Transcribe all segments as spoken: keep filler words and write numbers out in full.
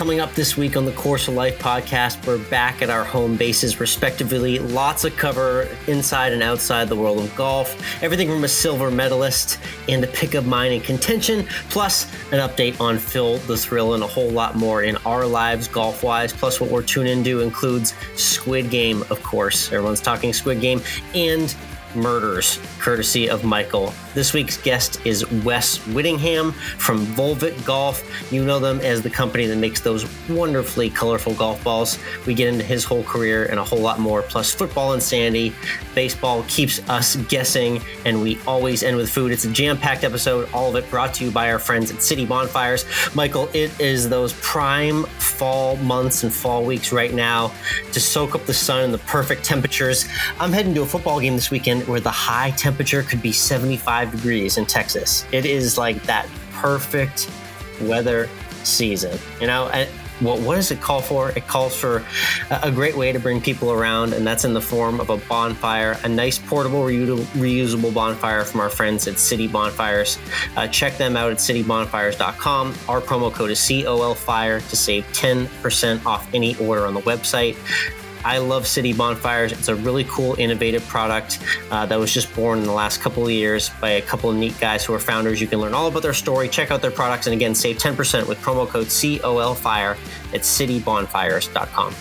coming up this week on the Course of Life podcast. We're back at our home bases, respectively. Lots of cover inside and outside the world of golf. Everything from a silver medalist and a pick of mine in contention, plus an update on Phil the Thrill and a whole lot more in our lives golf-wise. Plus what we're tuning into includes Squid Game, of course. Everyone's talking Squid Game and murders, courtesy of Michael. This week's guest is Wes Whittingham from Volvik Golf. You know them as the company that makes those wonderfully colorful golf balls. We get into his whole career and a whole lot more, plus football insanity. Baseball keeps us guessing, and we always end with food. It's a jam-packed episode, all of it brought to you by our friends at City Bonfires. Michael, it is those prime fall months and fall weeks right now to soak up the sun and the perfect temperatures. I'm heading to a football game this weekend where the high temperature could be seventy-five degrees in Texas. It is like that perfect weather season. You know, and what, what does it call for? It calls for a, a great way to bring people around, and that's in the form of a bonfire, a nice portable, reu- reusable bonfire from our friends at City Bonfires. Uh, check them out at city bonfires dot com. Our promo code is C O L Fire to save ten percent off any order on the website. I love City Bonfires. It's a really cool, innovative product uh, that was just born in the last couple of years by a couple of neat guys who are founders. You can learn all about their story, check out their products, and again, save ten percent with promo code C O L Fire at city bonfires dot com.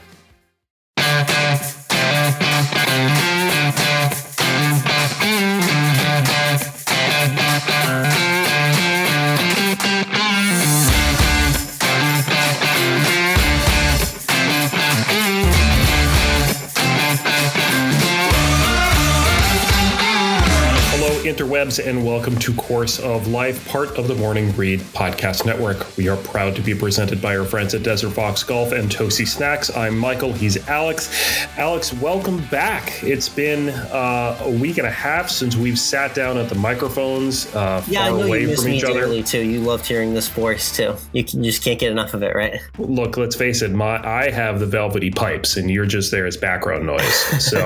Interwebs, and welcome to Course of Life, part of the Morning Breed Podcast Network. We are proud to be presented by our friends at Desert Fox Golf and Toasty Snacks. I'm Michael. He's Alex. Alex, welcome back. It's been uh, a week and a half since we've sat down at the microphones uh, yeah, far I know away you miss from me each other. Dearly too. You loved hearing this voice too. You, can, you just can't get enough of it, right? Look, let's face it. My I have the velvety pipes, and you're just there as background noise. So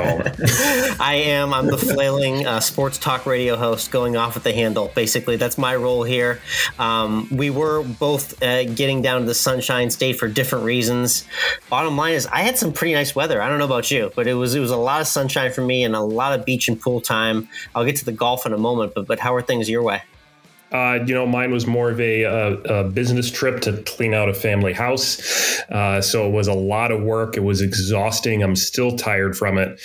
I am. I'm the flailing uh, sports talk radio host going off at the handle. Basically, that's my role here. Um, we were both uh, getting down to the Sunshine State for different reasons. Bottom line is, I had some pretty nice weather. I don't know about you, but it was it was a lot of sunshine for me and a lot of beach and pool time. I'll get to the golf in a moment, but but how are things your way? Uh, you know, mine was more of a, a, a business trip to clean out a family house. Uh, so it was a lot of work. It was exhausting. I'm still tired from it.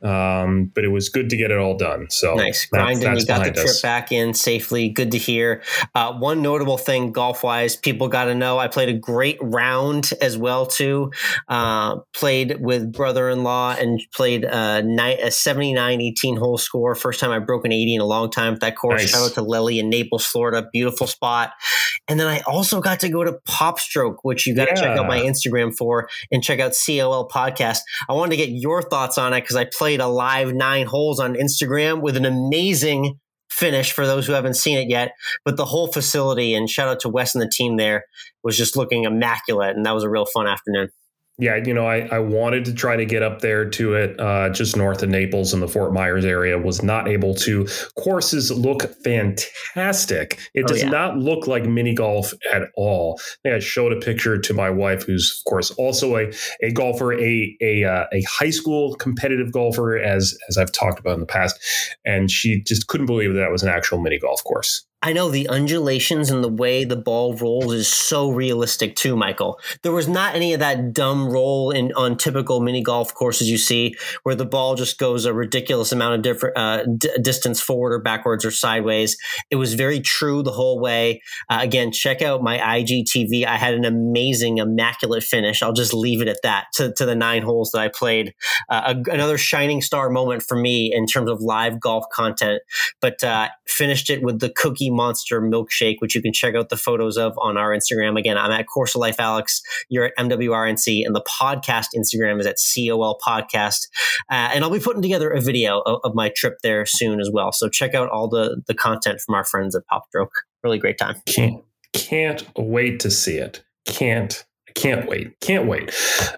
Um, but it was good to get it all done. So nice. Grinding. That's, that's you got the trip us. back in safely. Good to hear. Uh, one notable thing golf wise, people got to know I played a great round as well, too. Uh, played with brother-in-law and played a, a seventy-nine eighteen hole score. First time I broke an eighty in a long time at that course. Nice. Shout out to Lily in Naples, Florida. Beautiful spot. And then I also got to go to Pop Stroke, which you got to yeah. check out my Instagram for, and check out C O L Podcast. I wanted to get your thoughts on it because I played a live nine holes on Instagram with an amazing finish for those who haven't seen it yet. But the whole facility, and shout out to Wes and the team there, was just looking immaculate. And that was a real fun afternoon. Yeah, you know, I, I wanted to try to get up there to it uh, just north of Naples in the Fort Myers area. Was not able to. Courses look fantastic. It does oh, yeah. not look like mini golf at all. I think I showed a picture to my wife, who's, of course, also a, a golfer, a a, uh, a high school competitive golfer, as as I've talked about in the past. And she just couldn't believe that, that was an actual mini golf course. I know the undulations and the way the ball rolls is so realistic too, Michael. There was not any of that dumb roll in on typical mini golf courses you see where the ball just goes a ridiculous amount of different uh, d- distance forward or backwards or sideways. It was very true the whole way. Uh, again, check out my I G T V. I had an amazing, immaculate finish. I'll just leave it at that to, to the nine holes that I played. Uh, a, another shining star moment for me in terms of live golf content, but uh, finished it with the Cookie Monster milkshake, which you can check out the photos of on our Instagram. Again, I'm at Course of Life Alex. You're at M W R N C, and the podcast Instagram is at C O L Podcast. Uh, and I'll be putting together a video of, of my trip there soon as well. So check out all the the content from our friends at Pop Stroke. Really great time. Can't can't wait to see it. Can't. Can't wait. Can't wait.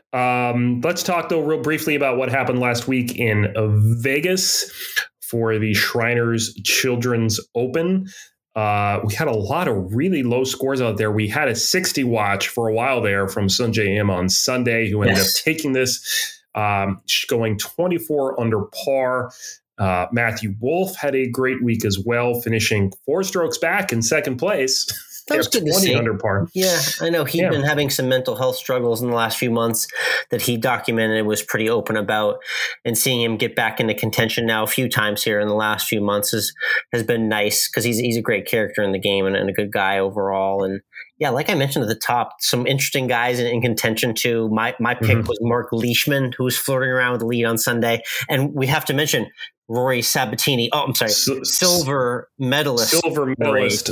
Um, let's talk, though, real briefly about what happened last week in Vegas for the Shriners Children's Open. Uh, we had a lot of really low scores out there. We had a sixty watch for a while there from Sungjae Im on Sunday, who ended yes. up taking this, um, going twenty-four under par. Uh, Matthew Wolff had a great week as well, finishing four strokes back in second place. That was good to see. Under par. Yeah, I know he'd yeah. been having some mental health struggles in the last few months that he documented and was pretty open about. And seeing him get back into contention now a few times here in the last few months is, has been nice because he's he's a great character in the game and, and a good guy overall. And yeah, like I mentioned at the top, some interesting guys in, in contention too. My my pick mm-hmm. was Mark Leishman, who was floating around with the lead on Sunday. And we have to mention Rory Sabatini. Oh, I'm sorry. S- silver medalist. Silver medalist.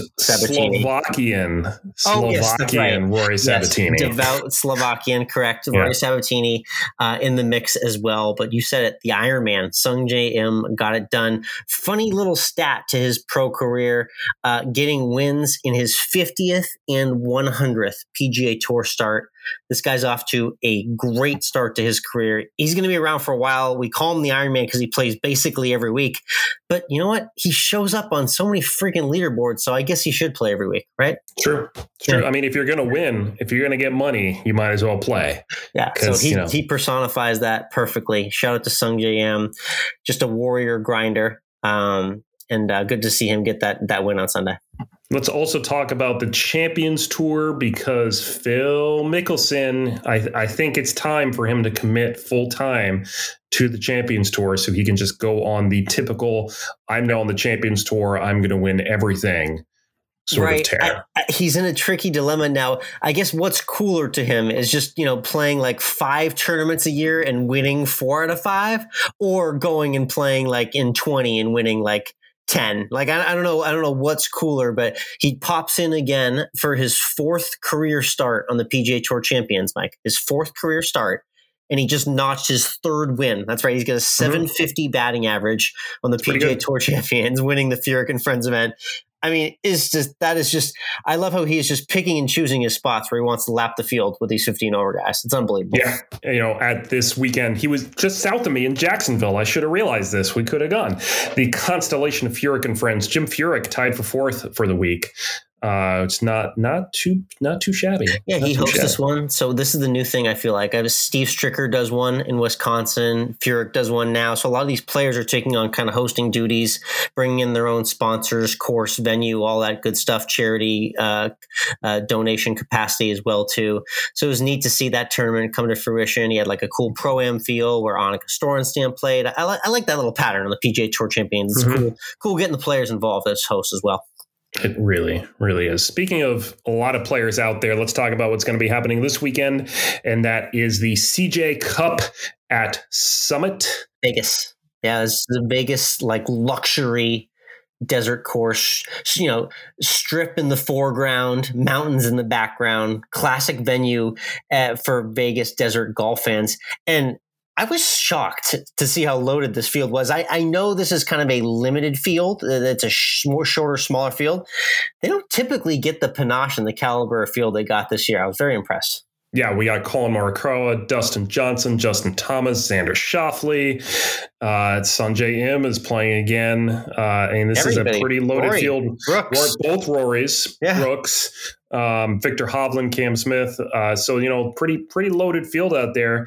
Slovakian. Oh, yes, Slovakian right. Rory Sabatini. Yes, devout Slovakian, correct. Yeah. Rory Sabatini uh, in the mix as well. But you said it, the Ironman. Sungjae Im got it done. Funny little stat to his pro career, uh, getting wins in his fiftieth and one hundredth P G A Tour start. This guy's off to a great start to his career. He's going to be around for a while. We call him the Iron Man because he plays basically every week. But you know what? He shows up on so many freaking leaderboards, so I guess he should play every week, right? True. True. Yeah. I mean, if you're going to win, if you're going to get money, you might as well play. Yeah, so he, you know. he personifies that perfectly. Shout out to Sungjae Im, just a warrior grinder. Um, and uh, good to see him get that that win on Sunday. Let's also talk about the Champions Tour because Phil Mickelson, I, I think it's time for him to commit full time to the Champions Tour so he can just go on the typical, I'm now on the Champions Tour, I'm going to win everything sort right. of tear. I, I, he's in a tricky dilemma now. I guess what's cooler to him is just, you know, playing like five tournaments a year and winning four out of five, or going and playing like in twenty and winning like ten. Like, I, I don't know. I don't know what's cooler, but he pops in again for his fourth career start on the P G A Tour Champions, Mike, his fourth career start. And he just notched his third win. That's right. He's got a seven fifty mm-hmm. batting average on the P G A Tour Champions, winning the Furyk and Friends event. I mean, it's just, that is just, I love how he is just picking and choosing his spots where he wants to lap the field with these fifteen over guys. It's unbelievable. Yeah. You know, at this weekend, he was just south of me in Jacksonville. I should have realized this. We could have gone. The constellation of Furyk and Friends. Jim Furyk tied for fourth for the week. Uh, it's not not too not too shabby. Yeah, not he hosts this one. So this is the new thing. I feel like I have Steve Stricker does one in Wisconsin. Furyk does one now. So a lot of these players are taking on kind of hosting duties, bringing in their own sponsors, course, venue, all that good stuff, charity, uh, uh, donation capacity as well too. So it was neat to see that tournament come to fruition. He had like a cool pro-am feel where Annika Storenstam played. I, li- I like that little pattern on the P G A Tour Champions. It's mm-hmm. cool, cool getting the players involved as hosts as well. It really, really is. Speaking of a lot of players out there, let's talk about what's going to be happening this weekend. And that is the C J Cup at Summit. Vegas. Yeah, it's the Vegas, like, luxury desert course, you know, strip in the foreground, mountains in the background, classic venue uh, for Vegas desert golf fans. And I was shocked to see how loaded this field was. I, I know this is kind of a limited field. It's a sh- more shorter, smaller field. They don't typically get the panache and the caliber of field they got this year. I was very impressed. Yeah, we got Colin Morikawa, Dustin Johnson, Justin Thomas, Xander Schauffele. Uh, Sungjae Im is playing again. Uh, and this Everybody. is a pretty loaded Rory. field. Brooks. Both Rorys, yeah. Brooks, um, Victor Hovland, Cam Smith. Uh, so, you know, pretty pretty loaded field out there.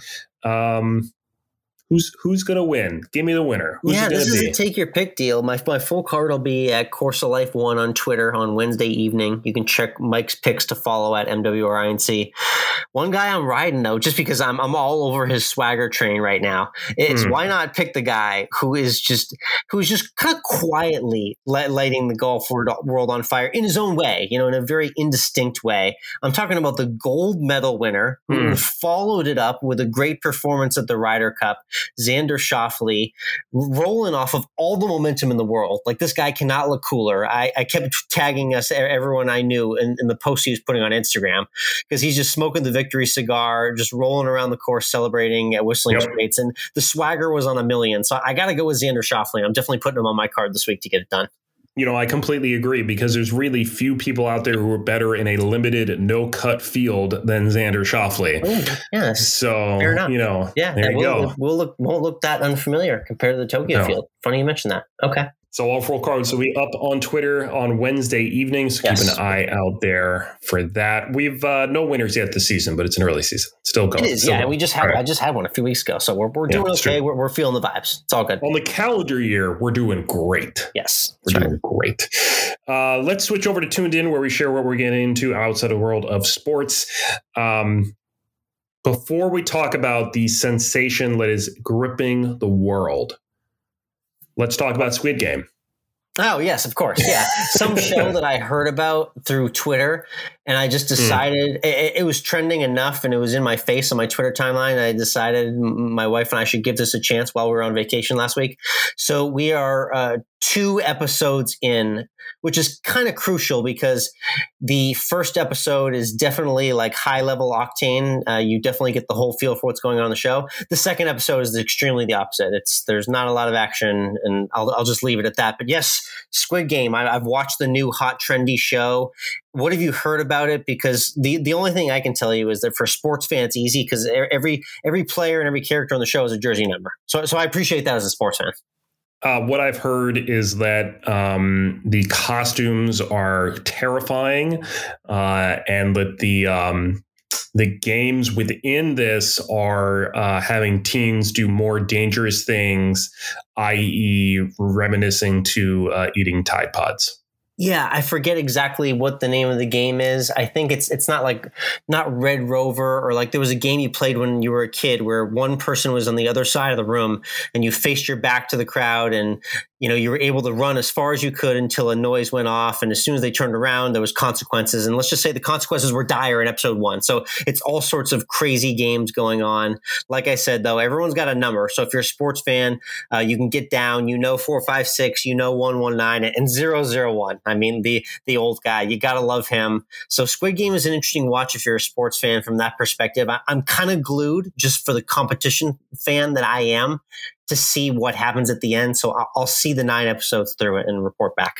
Um, Who's who's going to win? Give me the winner. Who's yeah, it this is be? a take your pick deal. My my full card will be at Course of Life One on Twitter on Wednesday evening. You can check Mike's picks to follow at M W R I N C. One guy I'm riding though, just because I'm I'm all over his swagger train right now. It's mm. why not pick the guy who is just who is just kind of quietly light, lighting the golf world on fire in his own way, you know, in a very indistinct way. I'm talking about the gold medal winner mm. who followed it up with a great performance at the Ryder Cup. Xander Schauffele, rolling off of all the momentum in the world. Like, this guy cannot look cooler. I, I kept tagging us, everyone I knew, in, in the post he was putting on Instagram, because he's just smoking the victory cigar, just rolling around the course, celebrating at Whistling yep. Straits. And the swagger was on a million. So I got to go with Xander Schauffele. I'm definitely putting him on my card this week to get it done. You know, I completely agree, because there's really few people out there who are better in a limited no-cut field than Xander Schauffele. Oh, yes. So, you know, yeah, there you we'll, go. We'll look, won't look that unfamiliar compared to the Tokyo no. field. Funny you mentioned that. Okay. So Off World Cards will be up on Twitter on Wednesday evening. So yes. Keep an eye out there for that. We've uh, no winners yet this season, but it's an early season. Still going. It is, Still yeah. going. We just had right. I just had one a few weeks ago, so we're we're doing yeah, okay. We're, we're feeling the vibes. It's all good. On the calendar year, we're doing great. Yes, we're doing right. great. Uh, let's switch over to Tuned In, where we share what we're getting into outside the world of sports. Um, before we talk about the sensation that is gripping the world, let's talk about Squid Game. Oh, yes, of course. Yeah. Some show that I heard about through Twitter, and I just decided mm. it, it was trending enough and it was in my face on my Twitter timeline. I decided my wife and I should give this a chance while we were on vacation last week. So we are uh, two episodes in, which is kind of crucial because the first episode is definitely like high level octane. Uh, you definitely get the whole feel for what's going on in the show. The second episode is extremely the opposite. It's there's not a lot of action, and I'll I'll just leave it at that. But yes, Squid Game. I, I've watched the new hot trendy show. What have you heard about it? Because the, the only thing I can tell you is that for sports fans, it's easy because every every player and every character on the show is a jersey number. So so I appreciate that as a sports fan. Uh, what I've heard is that um, the costumes are terrifying, uh, and that the um, the games within this are uh, having teens do more dangerous things, that is, reminiscing to uh, eating Tide Pods. Yeah, I forget exactly what the name of the game is. I think it's it's not like not Red Rover, or like there was a game you played when you were a kid where one person was on the other side of the room and you faced your back to the crowd, and you know you were able to run as far as you could until a noise went off, and as soon as they turned around there was consequences, and let's just say the consequences were dire in episode one. So it's all sorts of crazy games going on. Like I said, though, everyone's got a number. So if you're a sports fan, uh, you can get down, you know, four five six, you know, one one nine, and zero zero one. I mean, the the old guy, you got to love him. So Squid Game is an interesting watch if you're a sports fan from that perspective. I, I'm kind of glued just for the competition fan that I am to see what happens at the end. So I'll, I'll see the nine episodes through it and report back.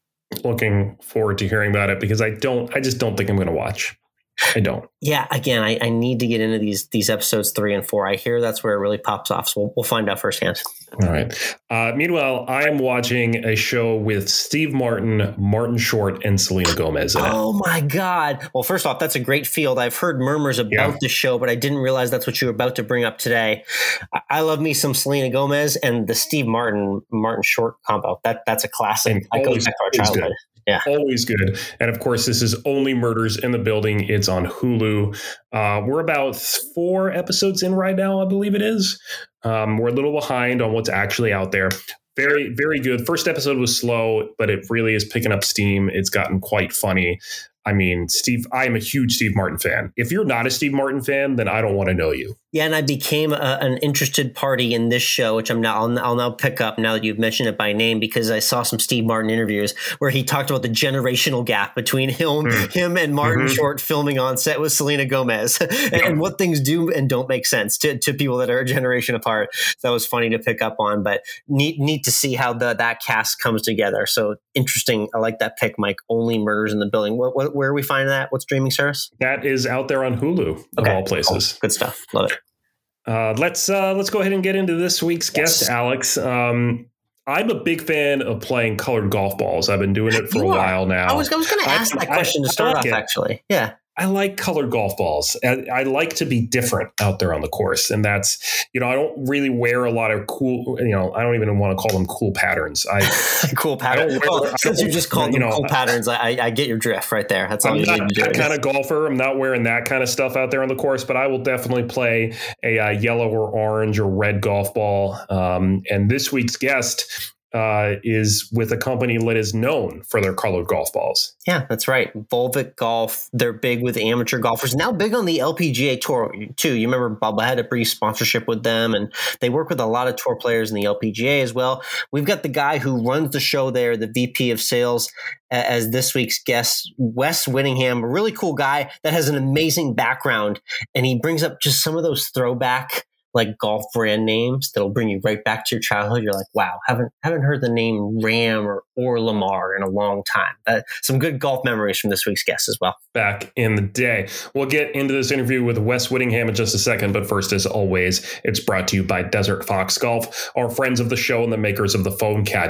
Looking forward to hearing about it because I don't, I just don't think I'm going to watch. I don't. Yeah, again, I, I need to get into these these episodes three and four. I hear that's where it really pops off. So we'll, we'll find out firsthand. All right. Uh, meanwhile, I am watching a show with Steve Martin, Martin Short, and Selena Gomez in it. Oh, my God. Well, first off, that's a great field. I've heard murmurs about yeah. the show, but I didn't realize that's what you were about to bring up today. I, I love me some Selena Gomez, and the Steve Martin, Martin Short combo. That That's a classic. That goes back to our childhood. Good. Yeah. Always good. And of course, this is Only Murders in the Building. It's on Hulu. Uh, we're about four episodes in right now, I believe it is. Um, we're a little behind on what's actually out there. Very, very good. First episode was slow, but it really is picking up steam. It's gotten quite funny. I mean, Steve, I am a huge Steve Martin fan. If you're not a Steve Martin fan, then I don't want to know you. Yeah, and I became a, an interested party in this show, which I'm now I'll, I'll now pick up now that you've mentioned it by name, because I saw some Steve Martin interviews where he talked about the generational gap between him, mm. him and Martin mm-hmm. Short filming on set with Selena Gomez, and, yeah. and what things do and don't make sense to, to people that are a generation apart. That was funny to pick up on, but neat neat to see how the that cast comes together. So interesting. I like that pick, Mike. Only Murders in the Building. What, what where are we finding that? What streaming service? That is out there on Hulu, of okay. all places. Cool. Good stuff. Love it. Uh, let's uh, let's go ahead and get into this week's yes. guest, Alex. Um, I'm a big fan of playing colored golf balls. I've been doing it for you a are. while now. I was, I was going to ask I, that question I, to start like off, it. actually. Yeah. I like colored golf balls. I, I like to be different out there on the course. And that's, you know, I don't really wear a lot of cool, you know, I don't even want to call them cool patterns. I Cool patterns. Well, since you just called them you know, cool patterns, I, I get your drift right there. That's all I'm you not need to do. that kind of golfer. I'm not wearing that kind of stuff out there on the course, but I will definitely play a uh, yellow or orange or red golf ball. Um, and this week's guest Uh, is with a company that is known for their colored golf balls. Yeah, that's right. Volvic Golf. They're big with amateur golfers. Now big on the L P G A Tour, too. You remember Bubba had a brief sponsorship with them, and they work with a lot of tour players in the L P G A as well. We've got the guy who runs the show there, the V P of sales, as this week's guest, Wes Whittingham, a really cool guy that has an amazing background, and he brings up just some of those throwback like golf brand names that'll bring you right back to your childhood. You're like, wow, haven't haven't heard the name Ram or, or Lamar in a long time. Uh, some good golf memories from this week's guest as well. Back in the day. We'll get into this interview with Wes Whittingham in just a second, but first, as always, it's brought to you by Desert Fox Golf, our friends of the show and the makers of the Phone Caddy.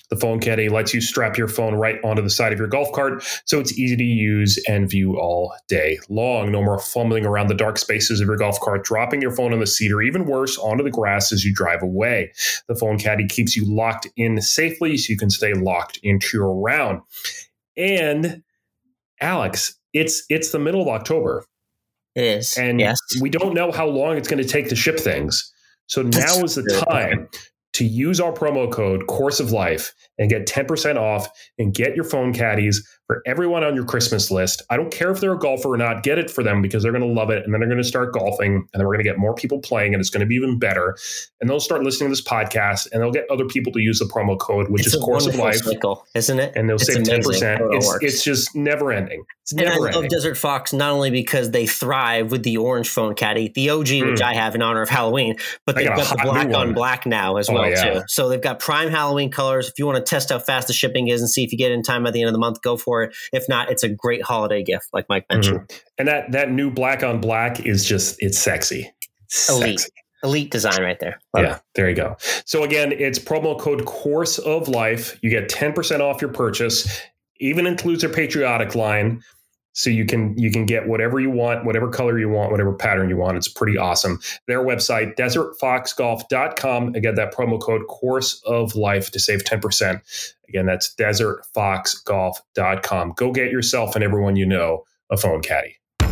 The Phone Caddy lets you strap your phone right onto the side of your golf cart, so it's easy to use and view all day long. No more fumbling around the dark spaces of your golf cart, dropping your phone on the seat, or even worse, onto the grass as you drive away. The Phone Caddy keeps you locked in safely so you can stay locked into your round. And Alex, it's it's the middle of October. It is. And yes. we don't know how long it's going to take to ship things. So now That's is the time to use our promo code Course of Life and get ten percent off and get your phone caddies for everyone on your Christmas list. I don't care if they're a golfer or not. Get it for them because they're going to love it. And then they're going to start golfing and then we're going to get more people playing and it's going to be even better. And they'll start listening to this podcast and they'll get other people to use the promo code, which it's is Course of Life. Cycle, isn't it? And they'll it's save ten percent. It it's, it's just never ending. It's and never I ending. love Desert Fox not only because they thrive with the orange phone caddy, the O G, mm. which I have in honor of Halloween, but they've got, got the black on black now as oh, well yeah. too. So they've got prime Halloween colors. If you want to test how fast the shipping is and see if you get it in time by the end of the month, go for it. If not, it's a great holiday gift, like Mike mentioned. Mm-hmm. And that that new black on black is just, it's sexy. It's elite. Sexy. Elite design right there. Love yeah, it. There you go. So again, it's promo code Course of Life. You get ten percent off your purchase. Even includes their patriotic line. So you can you can get whatever you want, whatever color you want, whatever pattern you want. It's pretty awesome. Their website, desert fox golf dot com. Again, that promo code Course of Life to save ten percent. Again, that's desert fox golf dot com. Go get yourself and everyone you know a phone caddy.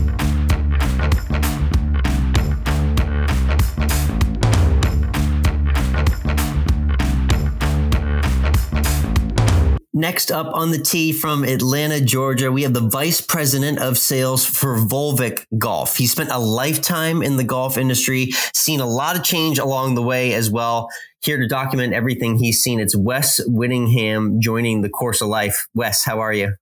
Next up on the tee from Atlanta, Georgia, we have the Vice President of Sales for Volvic Golf. He spent a lifetime in the golf industry, seen a lot of change along the way as well. Here to document everything he's seen, it's Wes Whittingham joining the Course of Life. Wes, how are you?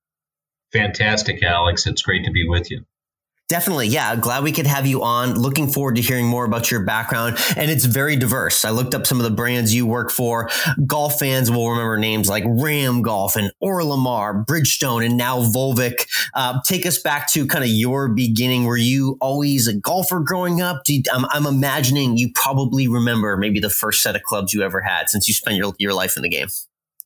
Fantastic, Alex. It's great to be with you. Definitely. Yeah. Glad we could have you on. Looking forward to hearing more about your background. And it's very diverse. I looked up some of the brands you work for. Golf fans will remember names like Ram Golf and Orlamar, Bridgestone, and now Volvic. Uh, take us back to kind of your beginning. Were you always a golfer growing up? Do you, I'm, I'm imagining you probably remember maybe the first set of clubs you ever had since you spent your, your life in the game.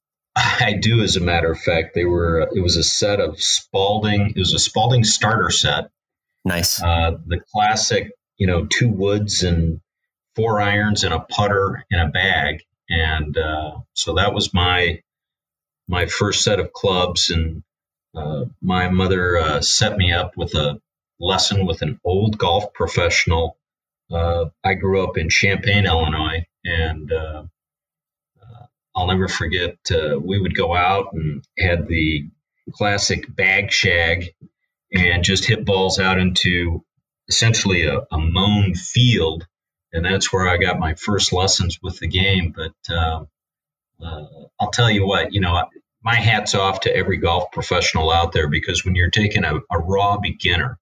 I do, as a matter of fact. They were. It was a set of Spalding. It was a Spalding starter set. Nice. Uh, the classic, you know, two woods and four irons and a putter in a bag. And uh, so that was my my first set of clubs. And uh, my mother uh, set me up with a lesson with an old golf professional. Uh, I grew up in Champaign, Illinois, and uh, uh, I'll never forget, uh, we would go out and had the classic bag shag and just hit balls out into essentially a, a mown field. And that's where I got my first lessons with the game. But uh, uh, I'll tell you what, you know, my hat's off to every golf professional out there, because when you're taking a, a raw beginner,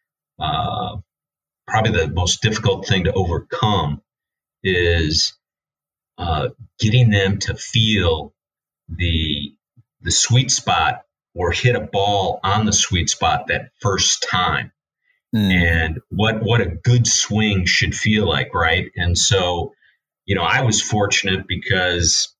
uh, probably the most difficult thing to overcome is uh, getting them to feel the the sweet spot or hit a ball on the sweet spot that first time. Mm. And what, what a good swing should feel like, right? And so, you know, I was fortunate because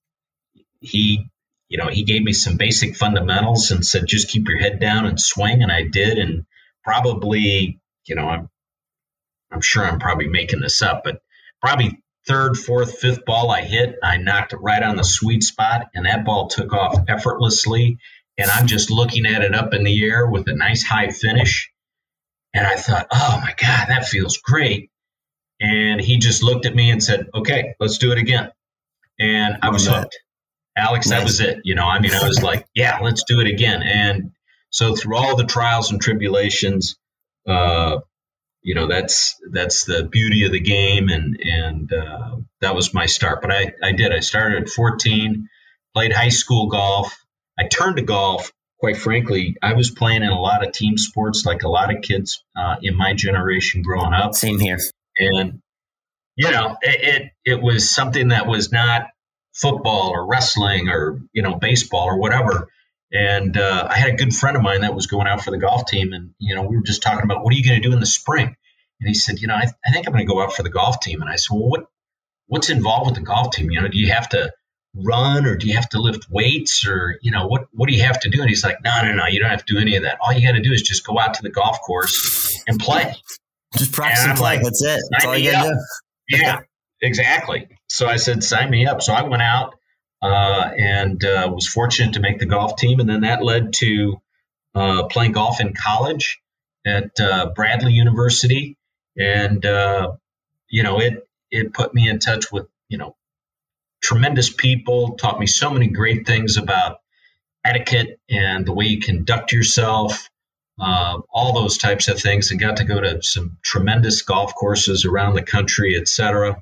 he, you know, he gave me some basic fundamentals and said, just keep your head down and swing. And I did. And probably, you know, I'm, I'm sure I'm probably making this up, but probably third, fourth, fifth ball I hit, I knocked it right on the sweet spot, and that ball took off effortlessly. And I'm just looking at it up in the air with a nice high finish. And I thought, oh, my God, that feels great. And he just looked at me and said, okay, let's do it again. And I was hooked. Alex, that was it. You know, I mean, I was like, yeah, let's do it again. And so through all the trials and tribulations, uh, you know, that's that's the beauty of the game. And and uh, that was my start. But I, I did. I started at fourteen, played high school golf. I turned to golf, quite frankly. I was playing in a lot of team sports, like a lot of kids uh, in my generation growing up. Same here. And, you know, it, it it was something that was not football or wrestling or, you know, baseball or whatever. And uh, I had a good friend of mine that was going out for the golf team. And, you know, we were just talking about, what are you going to do in the spring? And he said, you know, I, I think I'm going to go out for the golf team. And I said, well, what what's involved with the golf team? You know, do you have to run or do you have to lift weights or, you know, what, what do you have to do? And he's like, no, no, no, you don't have to do any of that. All you got to do is just go out to the golf course and play. Just practice and, and play. Like, That's it. That's all you got to do. Yeah, exactly. So I said, sign me up. So I went out uh, and uh, was fortunate to make the golf team. And then that led to uh, playing golf in college at uh, Bradley University. And, uh, you know, it, it put me in touch with, you know, tremendous people, taught me so many great things about etiquette and the way you conduct yourself, uh, all those types of things, and got to go to some tremendous golf courses around the country, et cetera.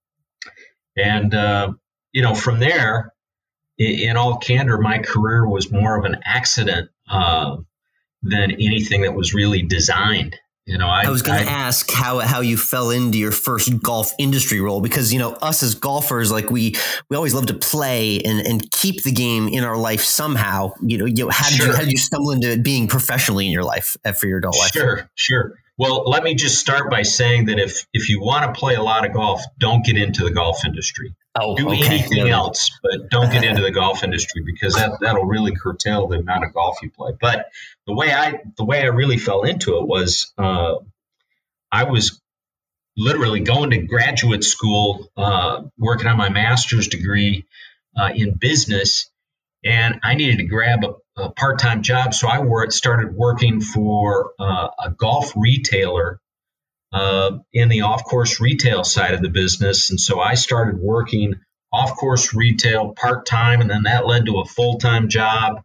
And, uh, you know, from there, in, in all candor, my career was more of an accident uh, than anything that was really designed. You know, I, I was going to ask how how you fell into your first golf industry role, because, you know, us as golfers, like we we always love to play and, and keep the game in our life somehow. You know, you know, how did sure. you how did you stumble into it being professionally in your life for your adult life? Sure, sure. Well, let me just start by saying that if if you want to play a lot of golf, don't get into the golf industry. Oh, Do okay. anything yeah. else, but don't get into the golf industry, because that that'll really curtail the amount of golf you play. But the way I the way I really fell into it was uh, I was literally going to graduate school, uh, working on my master's degree uh, in business, and I needed to grab a, a part-time job. So I worked, started working for uh, a golf retailer uh, in the off-course retail side of the business. And so I started working off-course retail part-time, and then that led to a full-time job.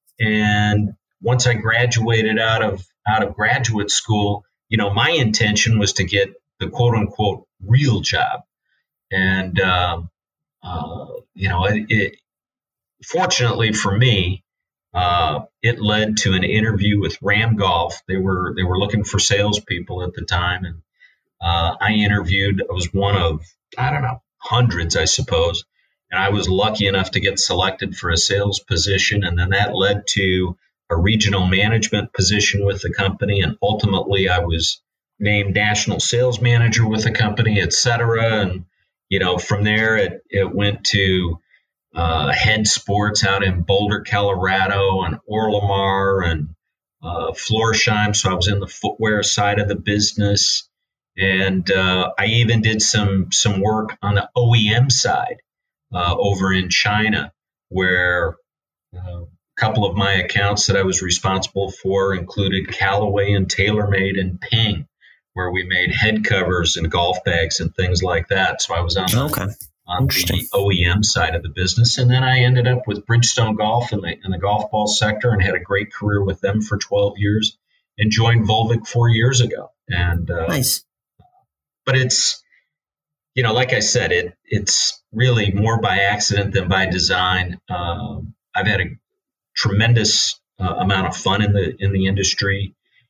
And once I graduated out of out of graduate school, you know, my intention was to get the quote-unquote real job. And, uh, uh, you know, it, it fortunately for me, uh, it led to an interview with Ram Golf. They were they were looking for salespeople at the time, and uh, I interviewed. I was one of, I don't know, hundreds, I suppose, and I was lucky enough to get selected for a sales position, and then that led to a regional management position with the company, and ultimately I was named national sales manager with the company, et cetera. And, you know, from there it, it went to uh, Head Sports out in Boulder, Colorado, and Orlamar and uh, Florsheim. So I was in the footwear side of the business. And uh, I even did some some work on the O E M side uh, over in China, where uh, a couple of my accounts that I was responsible for included Callaway and TaylorMade and Ping, where we made head covers and golf bags and things like that. So I was on, okay. the, on the O E M side of the business. And then I ended up with Bridgestone Golf in the, in the golf ball sector and had a great career with them for twelve years, and joined Volvic four years ago. And uh, nice. But it's, you know, like I said, it it's really more by accident than by design. Um, I've had a tremendous uh, amount of fun in the in the industry,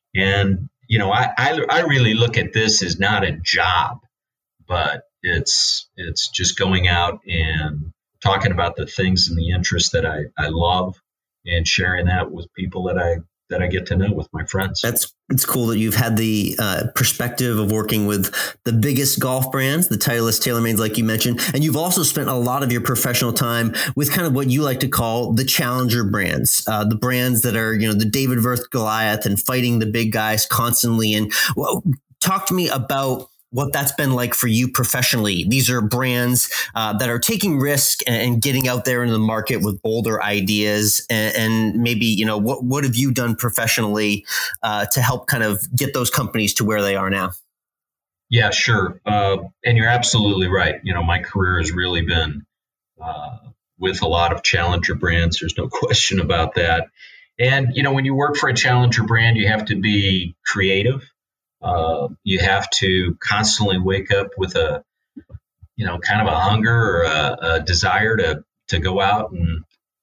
and you know, I, I I really look at this as not a job, but it's it's just going out and talking about the things and the interests that I, I love, and sharing that with people that I that I get to know, with my friends. That's it's cool that you've had the uh, perspective of working with the biggest golf brands, the Titleist, TaylorMade, like you mentioned, and you've also spent a lot of your professional time with kind of what you like to call the challenger brands, uh, the brands that are, you know, the David versus Goliath and fighting the big guys constantly. And well, talk to me about what that's been like for you professionally. These are brands uh, that are taking risk and, and getting out there into the market with bolder ideas. And, and maybe, you know, what, what have you done professionally uh, to help kind of get those companies to where they are now? Yeah, sure. Uh, and you're absolutely right. You know, my career has really been uh, with a lot of challenger brands. There's no question about that. And, you know, when you work for a challenger brand, you have to be creative. Uh, you have to constantly wake up with a, you know, kind of a hunger or a, a desire to to go out and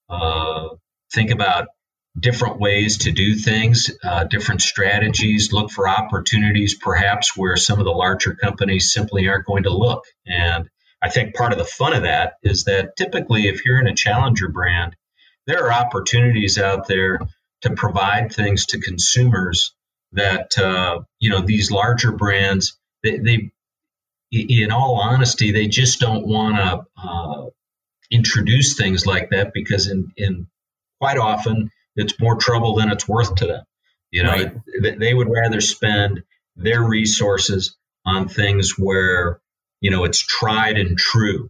uh, think about different ways to do things, uh, different strategies, look for opportunities perhaps where some of the larger companies simply aren't going to look. And I think part of the fun of that is that typically if you're in a challenger brand, there are opportunities out there to provide things to consumers that, uh, you know, these larger brands, they, they, in all honesty, they just don't want to uh, introduce things like that because in, in quite often it's more trouble than it's worth to them. You know, right. it, they would rather spend their resources on things where, you know, it's tried and true.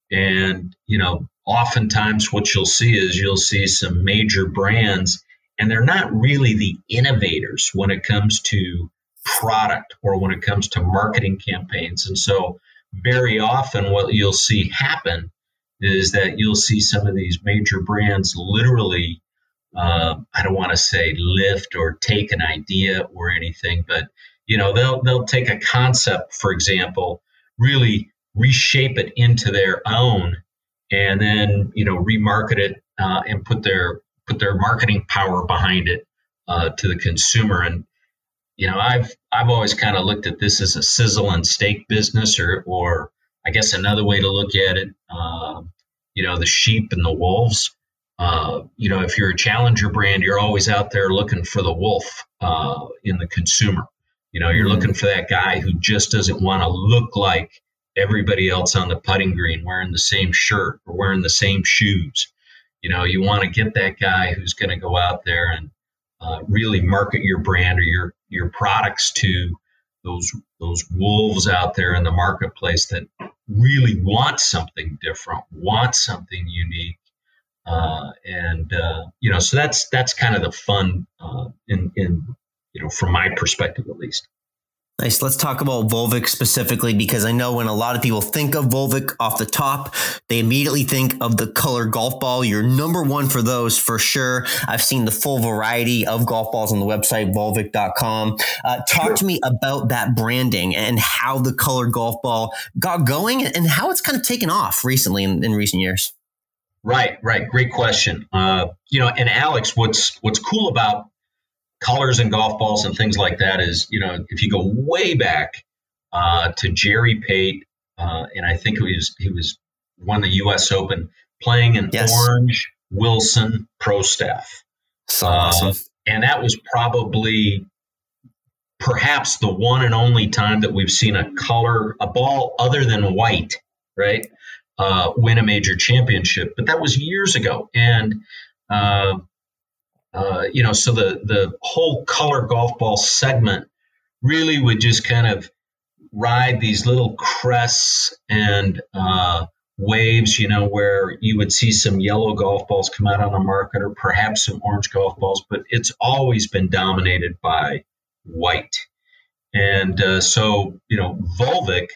And, you know, oftentimes what you'll see is you'll see some major brands, and they're not really the innovators when it comes to product or when it comes to marketing campaigns. And so very often what you'll see happen is that you'll see some of these major brands literally, uh, I don't want to say lift or take an idea or anything, but, you know, they'll they'll take a concept, for example, really reshape it into their own, and then, you know, remarket it uh, and put their put their marketing power behind it uh, to the consumer. And, you know, I've I've always kind of looked at this as a sizzle and steak business, or or I guess another way to look at it, uh, you know, the sheep and the wolves. Uh, you know, if you're a challenger brand, you're always out there looking for the wolf uh, in the consumer. You know, you're mm-hmm. looking for that guy who just doesn't want to look like everybody else on the putting green, wearing the same shirt or wearing the same shoes. You know, you want to get that guy who's going to go out there and uh, really market your brand or your your products to those those wolves out there in the marketplace that really want something different, want something unique. Uh, and, uh, you know, so that's that's kind of the fun uh, in, in, you know, from my perspective, at least. Nice. Let's talk about Volvic specifically, because I know when a lot of people think of Volvic off the top, they immediately think of the color golf ball. You're number one for those for sure. I've seen the full variety of golf balls on the website, volvic dot com. Uh, talk sure. to me about that branding and how the color golf ball got going and how it's kind of taken off recently in, in recent years. Right, right. Great question. Uh, you know, and Alex, what's what's cool about colors and golf balls and things like that is, you know, if you go way back uh, to Jerry Pate, uh, and I think it was he was won the U S Open playing an yes. orange Wilson Pro Staff. So awesome. Uh, and that was probably perhaps the one and only time that we've seen a color, a ball other than white, right, uh, win a major championship. But that was years ago. And uh, Uh, you know, so the, the whole color golf ball segment really would just kind of ride these little crests and uh, waves, you know, where you would see some yellow golf balls come out on the market or perhaps some orange golf balls, but it's always been dominated by white. And uh, so, you know, Volvic,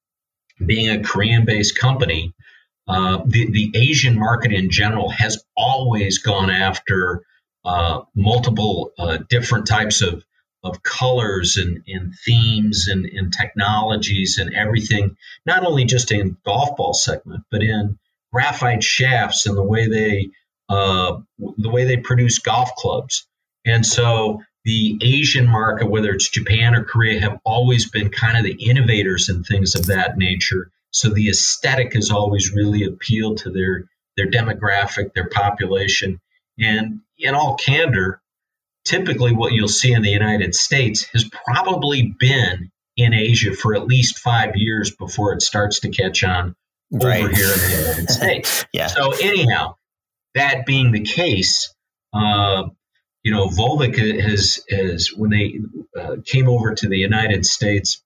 being a Korean-based company, uh, the, the Asian market in general has always gone after Uh, multiple uh, different types of, of colors and, and themes and, and technologies and everything, not only just in golf ball segment, but in graphite shafts and the way they uh, the way they produce golf clubs. And so the Asian market, whether it's Japan or Korea, have always been kind of the innovators in things of that nature. So the aesthetic has always really appealed to their their demographic, their population. And in all candor, typically what you'll see in the United States has probably been in Asia for at least five years before it starts to catch on right. over here in the United States. yeah. So anyhow, that being the case, uh, you know, Volvic has, has when they uh, came over to the United States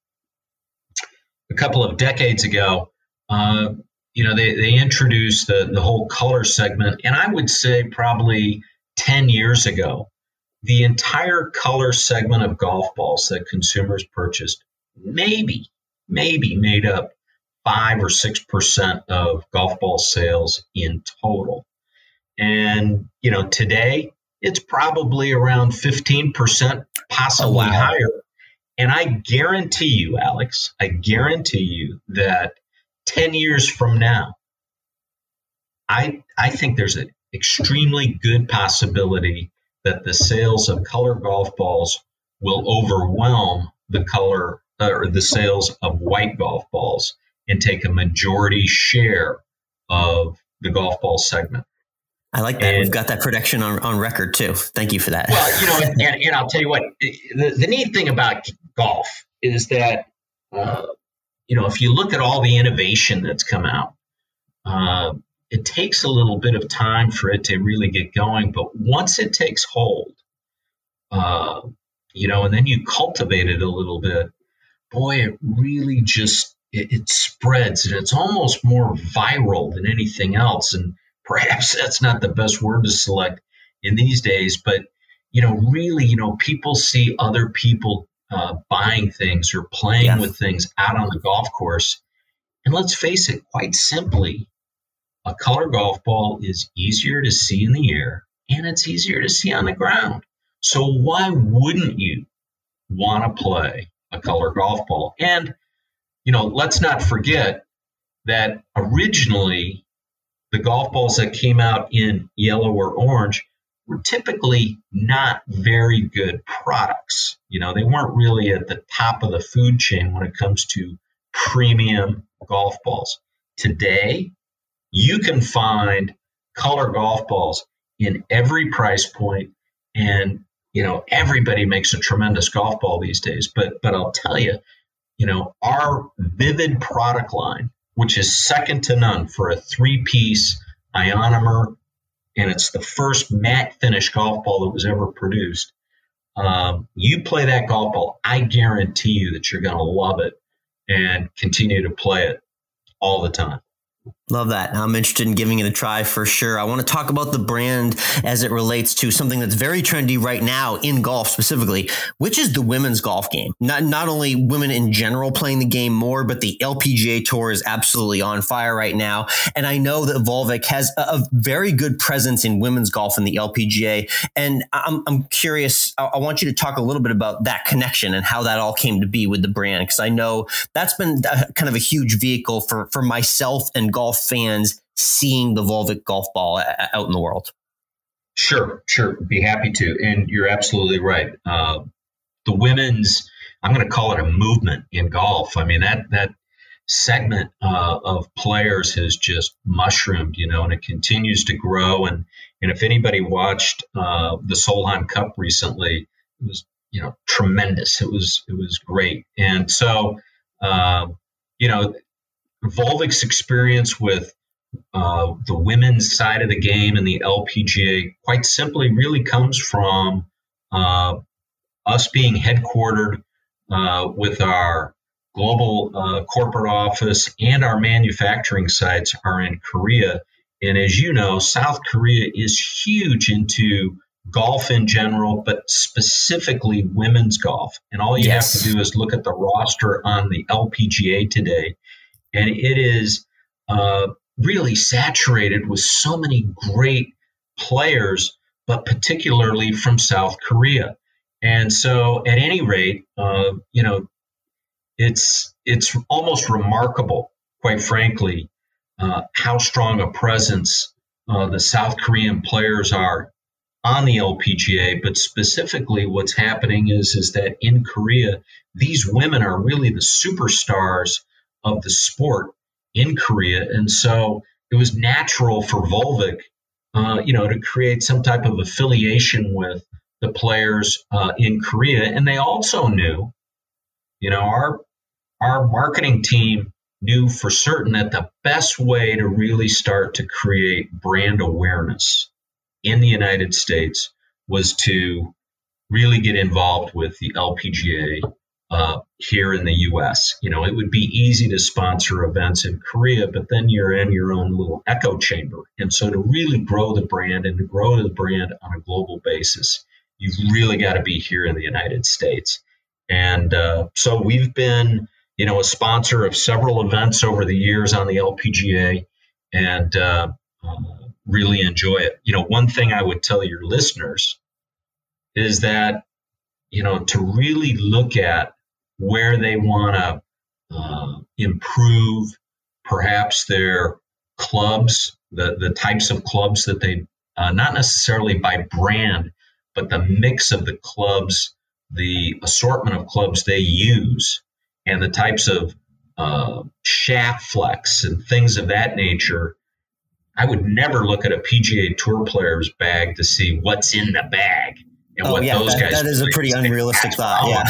a couple of decades ago, uh, you know, they, they introduced the, the whole color segment. And I would say probably ten years ago, the entire color segment of golf balls that consumers purchased maybe, maybe made up five or six percent of golf ball sales in total. And, you know, today it's probably around fifteen percent, possibly oh, wow. higher. And I guarantee you, Alex, I guarantee you that ten years from now, I I think there's an extremely good possibility that the sales of color golf balls will overwhelm the color or the sales of white golf balls and take a majority share of the golf ball segment. I like that. And we've got that prediction on, on record too. Thank you for that. Well, you know, and, and I'll tell you what, the, the neat thing about golf is that, uh, you know, if you look at all the innovation that's come out, uh, it takes a little bit of time for it to really get going. But once it takes hold, uh, you know, and then you cultivate it a little bit, boy, it really just, it, it spreads, and it's almost more viral than anything else. And perhaps that's not the best word to select in these days, but, you know, really, you know, people see other people uh, buying things or playing yes. with things out on the golf course. And let's face it, quite simply, a color golf ball is easier to see in the air, and it's easier to see on the ground. So why wouldn't you want to play a color golf ball? And, you know, let's not forget that originally the golf balls that came out in yellow or orange were typically not very good products. You know, they weren't really at the top of the food chain when it comes to premium golf balls. Today, you can find color golf balls in every price point, and, you know, everybody makes a tremendous golf ball these days. But, but I'll tell you, you know, our Vivid product line, which is second to none for a three-piece ionomer, and it's the first matte finish golf ball that was ever produced. Um, you play that golf ball, I guarantee you that you're going to love it and continue to play it all the time. Love that. I'm interested in giving it a try for sure. I want to talk about the brand as it relates to something that's very trendy right now in golf specifically, which is the women's golf game. Not not only women in general playing the game more, but the L P G A Tour is absolutely on fire right now. And I know that Volvik has a, a very good presence in women's golf in the L P G A. And I'm, I'm curious, I, I want you to talk a little bit about that connection and how that all came to be with the brand, because I know that's been a, kind of a huge vehicle for, for myself and golf fans seeing the Volvik golf ball out in the world. Sure, sure. Be happy to. And you're absolutely right. Uh, the women's, I'm going to call it a movement in golf. I mean, that, that segment uh, of players has just mushroomed, you know, and it continues to grow. And, and if anybody watched uh, the Solheim Cup recently, it was, you know, tremendous. It was, it was great. And so, uh, you know, Volvik's experience with uh, the women's side of the game and the L P G A, quite simply, really comes from uh, us being headquartered uh, with our global uh, corporate office, and our manufacturing sites are in Korea. And as you know, South Korea is huge into golf in general, but specifically women's golf. And all you yes. have to do is look at the roster on the L P G A today. And it is uh, really saturated with so many great players, but particularly from South Korea. And so at any rate, uh, you know, it's it's almost remarkable, quite frankly, uh, how strong a presence uh, the South Korean players are on the L P G A. But specifically what's happening is, is that in Korea, these women are really the superstars of the sport in Korea. And so it was natural for Volvik, uh, you know, to create some type of affiliation with the players uh, in Korea. And they also knew, you know, our, our marketing team knew for certain that the best way to really start to create brand awareness in the United States was to really get involved with the L P G A Uh, here in the U S. You know, it would be easy to sponsor events in Korea, but then you're in your own little echo chamber. And so to really grow the brand and to grow the brand on a global basis, you've really got to be here in the United States. And uh, so we've been, you know, a sponsor of several events over the years on the L P G A, and uh, uh, really enjoy it. You know, one thing I would tell your listeners is that, you know, to really look at where they want to uh, improve perhaps their clubs, the, the types of clubs that they, uh, not necessarily by brand, but the mix of the clubs, the assortment of clubs they use, and the types of uh, shaft flex and things of that nature. I would never look at a P G A Tour player's bag to see what's in the bag. And oh, what yeah, those that, guys that is a pretty unrealistic thought. Yeah.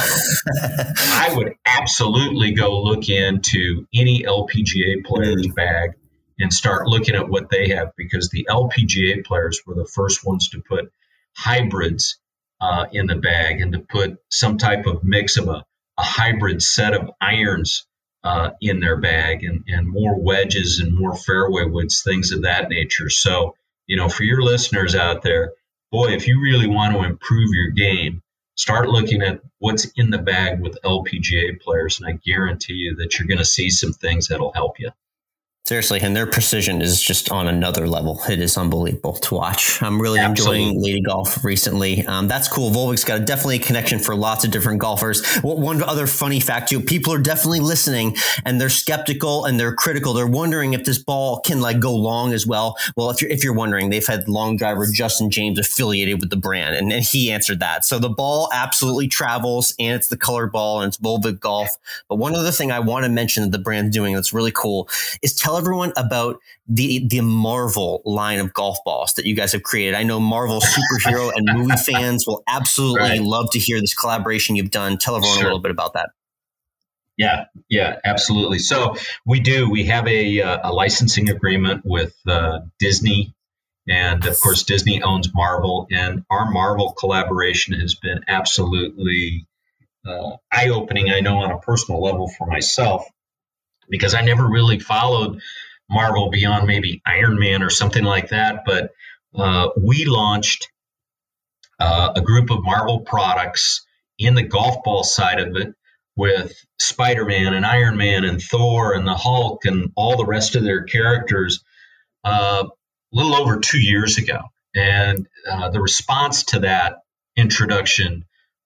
I would absolutely go look into any L P G A player's mm. bag and start looking at what they have, because the L P G A players were the first ones to put hybrids uh, in the bag and to put some type of mix of a, a hybrid set of irons uh, in their bag, and, and more wedges and more fairway woods, things of that nature. So, you know, for your listeners out there, boy, if you really want to improve your game, start looking at what's in the bag with L P G A players, and I guarantee you that you're going to see some things that'll help you. Seriously, and their precision is just on another level. It is unbelievable to watch. I'm really Absolutely. enjoying Lady Golf recently. Um, that's cool. Volvik's got a definitely a connection for lots of different golfers. One other funny fact, too, people are definitely listening and they're skeptical and they're critical. They're wondering if this ball can like go long as well. Well, if you're if you're wondering, they've had long driver Justin James affiliated with the brand, and, and he answered that. So the ball absolutely travels, and it's the colored ball, and it's Volvik Golf. But one other thing I want to mention that the brand's doing that's really cool is tell everyone about the the Marvel line of golf balls that you guys have created. I know Marvel superhero and movie fans will absolutely right. love to hear this collaboration you've done. Tell everyone sure. a little bit about that. Yeah, yeah, absolutely. So we do. We have a, a licensing agreement with uh, Disney, and of course Disney owns Marvel, and our Marvel collaboration has been absolutely uh, eye-opening. I know on a personal level for myself, because I never really followed Marvel beyond maybe Iron Man or something like that. But uh, we launched uh, a group of Marvel products in the golf ball side of it with Spider-Man and Iron Man and Thor and the Hulk and all the rest of their characters uh, a little over two years ago. And uh, the response to that introduction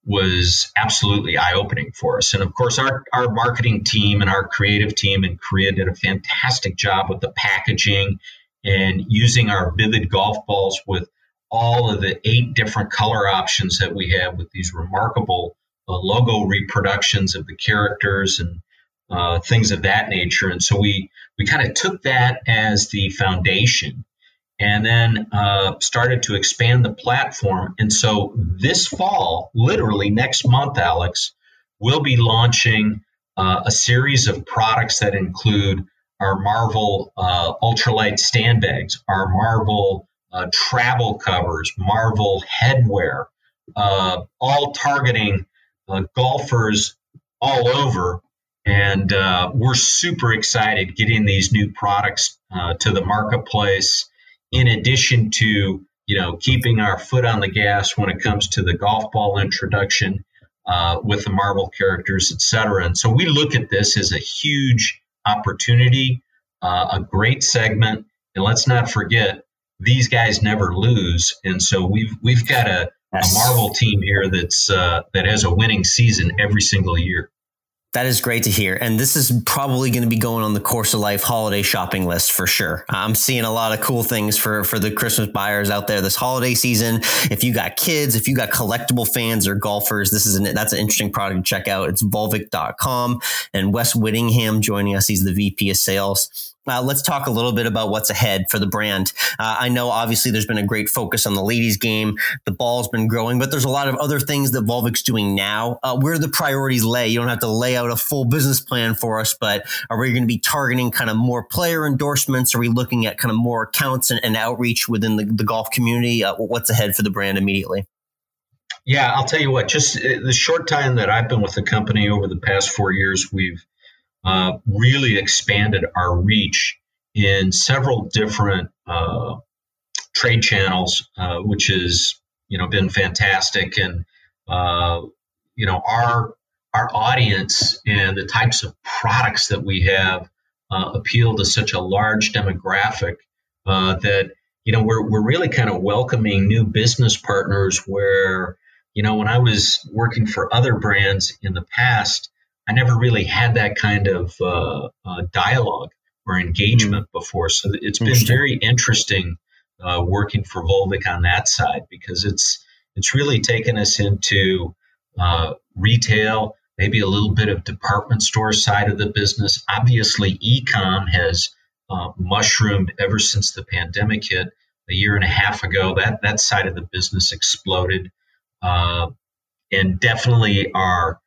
was absolutely eye-opening for us. And of course, our, our marketing team and our creative team in Korea did a fantastic job with the packaging and using our Vivid golf balls with all of the eight different color options that we have with these remarkable uh, logo reproductions of the characters and uh, things of that nature. And so we, we kind of took that as the foundation, and then uh, started to expand the platform. And so this fall, literally next month, Alex, we'll be launching uh, a series of products that include our Marvel uh, ultralight stand bags, our Marvel uh, travel covers, Marvel headwear, uh, all targeting uh, golfers all over. And uh, we're super excited getting these new products uh, to the marketplace, in addition to, you know, keeping our foot on the gas when it comes to the golf ball introduction uh, with the Marvel characters, et cetera. And so we look at this as a huge opportunity, uh, a great segment. And let's not forget, these guys never lose. And so we've we've got a, a Marvel team here that's uh, that has a winning season every single year. That is great to hear. And this is probably going to be going on the Course of Life holiday shopping list for sure. I'm seeing a lot of cool things for, for the Christmas buyers out there this holiday season. If you got kids, if you got collectible fans or golfers, this is an, that's an interesting product to check out. It's volvik dot com, and Wes Whittingham joining us. He's the V P of sales. Uh, let's talk a little bit about what's ahead for the brand. Uh, I know obviously there's been a great focus on the ladies game. The ball's been growing, but there's a lot of other things that Volvik's doing now. Uh, where the priorities lay? You don't have to lay out a full business plan for us, but are we going to be targeting kind of more player endorsements? Are we looking at kind of more accounts and, and outreach within the, the golf community? Uh, what's ahead for the brand immediately? Yeah, I'll tell you what, just the short time that I've been with the company over the past four years, we've Uh, really expanded our reach in several different uh, trade channels, uh, which has, you know, been fantastic. And, uh, you know, our our audience and the types of products that we have uh, appeal to such a large demographic uh, that, you know, we're we're really kind of welcoming new business partners where, you know, when I was working for other brands in the past, I never really had that kind of uh, uh, dialogue or engagement mm-hmm. before. So it's been very interesting uh, working for Volvik on that side, because it's it's really taken us into uh, retail, maybe a little bit of department store side of the business. Obviously, e-com has uh, mushroomed ever since the pandemic hit a year and a half ago. That, that side of the business exploded. Uh, and definitely our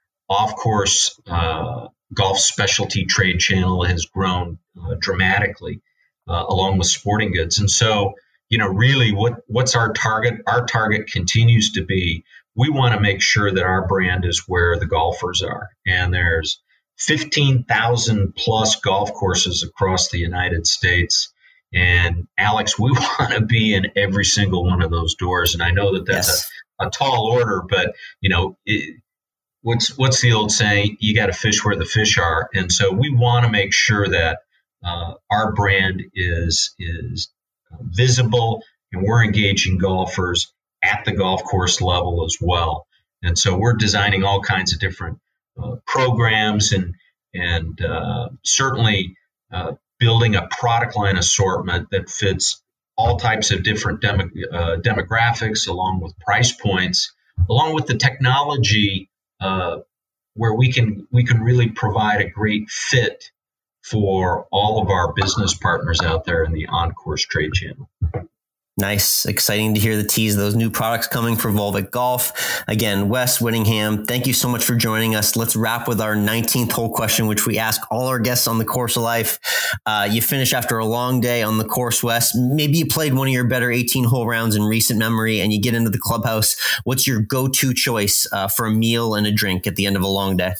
off-course uh, golf specialty trade channel has grown uh, dramatically. uh, along with sporting goods. And so, you know, really what, what's our target? Our target continues to be, we want to make sure that our brand is where the golfers are. And there's fifteen thousand plus golf courses across the United States. And Alex, we want to be in every single one of those doors. And I know that that's yes. a, a tall order, but you know, it, what's, what's the old saying? You got to fish where the fish are. And so we want to make sure that uh, our brand is, is visible and we're engaging golfers at the golf course level as well. And so we're designing all kinds of different uh, programs and, and uh, certainly uh, building a product line assortment that fits all types of different demo, uh, demographics, along with price points, along with the technology, uh, where we can we can really provide a great fit for all of our business partners out there in the on-course trade channel. Nice. Exciting to hear the tease of those new products coming for Volvic Golf. Again, Wes Whittingham, thank you so much for joining us. Let's wrap with our nineteenth hole question, which we ask all our guests on the Course of Life. Uh, you finish after a long day on the course, Wes. Maybe you played one of your better eighteen hole rounds in recent memory and you get into the clubhouse. What's your go-to choice uh, for a meal and a drink at the end of a long day?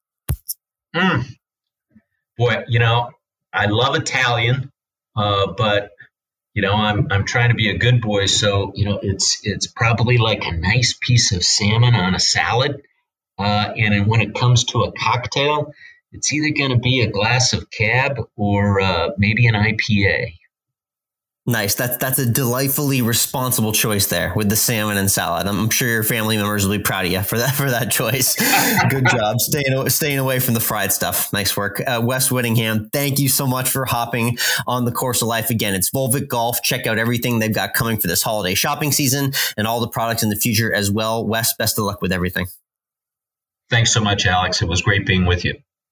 Mm. Boy, you know, I love Italian, uh, but You know, I'm I'm trying to be a good boy, so you know it's it's probably like a nice piece of salmon on a salad, uh, and then when it comes to a cocktail, it's either going to be a glass of Cab or uh, maybe an I P A. Nice. That's that's a delightfully responsible choice there with the salmon and salad. I'm sure your family members will be proud of you for that for that choice. Good job staying staying away from the fried stuff. Nice work, uh, Wes Whittingham. Thank you so much for hopping on the Course of Life again. It's Volvic Golf. Check out everything they've got coming for this holiday shopping season and all the products in the future as well. Wes, best of luck with everything. Thanks so much, Alex. It was great being with you.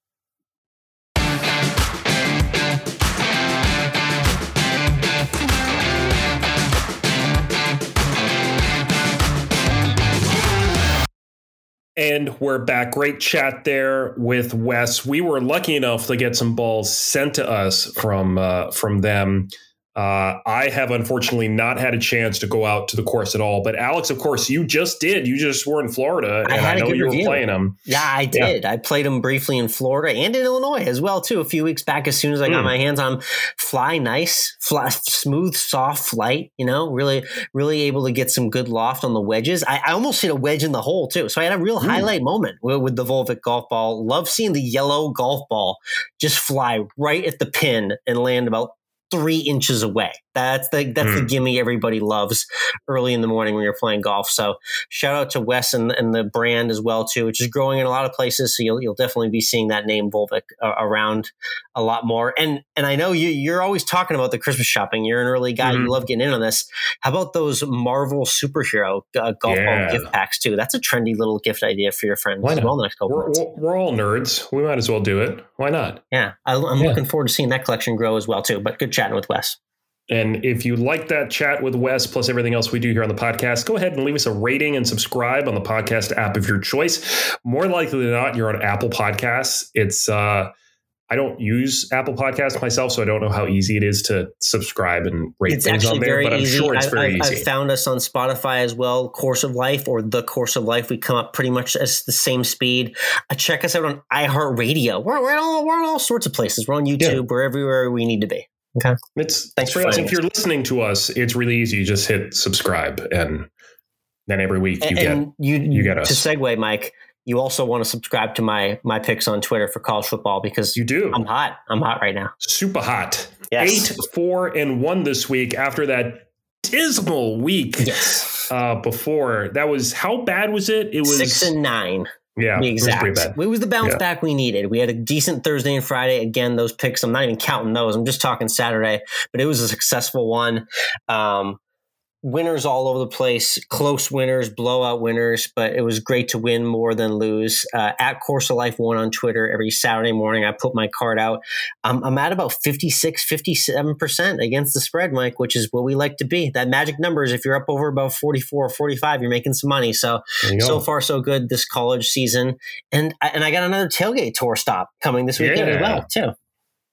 And we're back. Great chat there with Wes. We were lucky enough to get some balls sent to us from uh, from them. Uh, I have unfortunately not had a chance to go out to the course at all. But Alex, of course, you just did. You just were in Florida, I and I know you review. were playing them. Yeah, I did. Yeah. I played them briefly in Florida and in Illinois as well, too, a few weeks back as soon as I got mm. my hands on them. Fly nice, fly, smooth, soft flight, you know, really, really able to get some good loft on the wedges. I, I almost hit a wedge in the hole, too. So I had a real mm. highlight moment with, with the Volvic golf ball. Love seeing the yellow golf ball just fly right at the pin and land about three inches away. That's the that's mm. the gimme everybody loves early in the morning when you're playing golf. So shout out to Wes and, and the brand as well too, which is growing in a lot of places. So you'll you'll definitely be seeing that name Volvic uh, around a lot more. And and I know you you're always talking about the Christmas shopping. You're an early guy. Mm-hmm. You love getting in on this. How about those Marvel superhero uh, golf yeah. ball gift packs too? That's a trendy little gift idea for your friends as well. The next couple we're, months. We're all nerds. We might as well do it. Why not? Yeah, I, I'm yeah. looking forward to seeing that collection grow as well too. But good chatting with Wes. And if you like that chat with Wes, plus everything else we do here on the podcast, go ahead and leave us a rating and subscribe on the podcast app of your choice. More likely than not, you're on Apple Podcasts. It's uh, I don't use Apple Podcasts myself, so I don't know how easy it is to subscribe and rate it's things on there. But I'm easy. sure it's I, very I, easy. I've found us on Spotify as well, Course of Life or The Course of Life. We come up pretty much as the same speed. Uh, check us out on iHeartRadio. We're, we're, all, we're on all sorts of places. We're on YouTube. Yeah. We're everywhere we need to be. Okay. It's thanks for us. If you're listening to us, it's really easy. You just hit subscribe, and then every week you and get you, you get us. To segue, Mike, you also want to subscribe to my my picks on Twitter for college football because you do. I'm hot. I'm hot right now. Super hot. Yes. Eight, four, and one this week after that dismal week. Yes. Uh, before that was how bad was it? It was six and nine. Yeah, the exact. It was pretty bad. It was the bounce yeah. back we needed. We had a decent Thursday and Friday. Again, those picks, I'm not even counting those. I'm just talking Saturday, but it was a successful one. Um, winners all over the place, close winners, blowout winners, but it was great to win more than lose. Uh, at Course of Life One on Twitter, every Saturday morning, I put my card out. Um, I'm at about fifty-six, fifty-seven percent against the spread, Mike, which is what we like to be. That magic number is if you're up over about forty-four or forty-five, you're making some money. So, so far, so good this college season. And, and I got another tailgate tour stop coming this weekend yeah. as well, too.